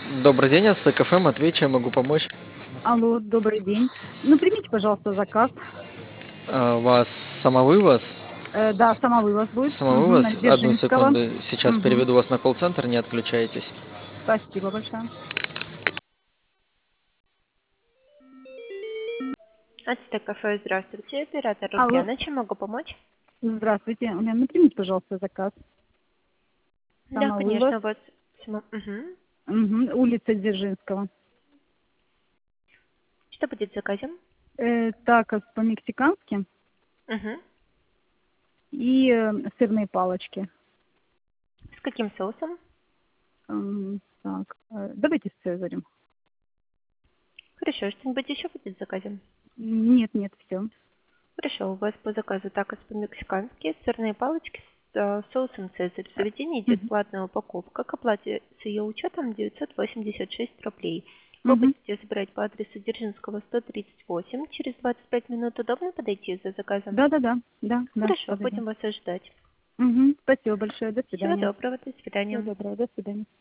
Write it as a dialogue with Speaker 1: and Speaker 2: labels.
Speaker 1: Добрый день, Ацтек ФМ. Ответь, чем могу помочь?
Speaker 2: Алло, добрый день. Ну, примите, пожалуйста, заказ.
Speaker 1: У вас самовывоз?
Speaker 2: Да, самовывоз будет. На
Speaker 1: Самовывоз? Одну
Speaker 2: Дзержинского.
Speaker 1: секунду. Сейчас
Speaker 2: Мгм.
Speaker 1: переведу вас на колл-центр, не отключайтесь.
Speaker 2: Спасибо большое.
Speaker 3: Ацтек кафе, здравствуйте. Оператор
Speaker 2: Алло,
Speaker 3: Рубьяна. Чем могу помочь?
Speaker 2: здравствуйте. Ну, примите, пожалуйста, заказ.
Speaker 3: Да,
Speaker 2: Самовывоз.
Speaker 3: конечно, у вас... Мгм.
Speaker 2: Улица Дзержинского.
Speaker 3: Что будет в заказе?
Speaker 2: Такос по-мексикански
Speaker 3: Мгм.
Speaker 2: и сырные палочки.
Speaker 3: С каким соусом?
Speaker 2: Так, давайте с цезарем.
Speaker 3: Хорошо, что-нибудь еще будет в заказе?
Speaker 2: Нет, нет, все.
Speaker 3: Хорошо, у вас по заказу такос по-мексикански, сырные палочки с соусом «Цезарь». В заведении идет платная упаковка. К оплате с ее учетом 986 рублей. Вы будете забирать по адресу Дзержинского, 138. Через 25 минут удобно подойти за заказом?
Speaker 2: Да, да,
Speaker 3: Хорошо,
Speaker 2: подойдем.
Speaker 3: будем вас ожидать.
Speaker 2: Спасибо большое. До
Speaker 3: Всего
Speaker 2: свидания.
Speaker 3: доброго, до
Speaker 2: Всего
Speaker 3: свидания.
Speaker 2: доброго. До свидания.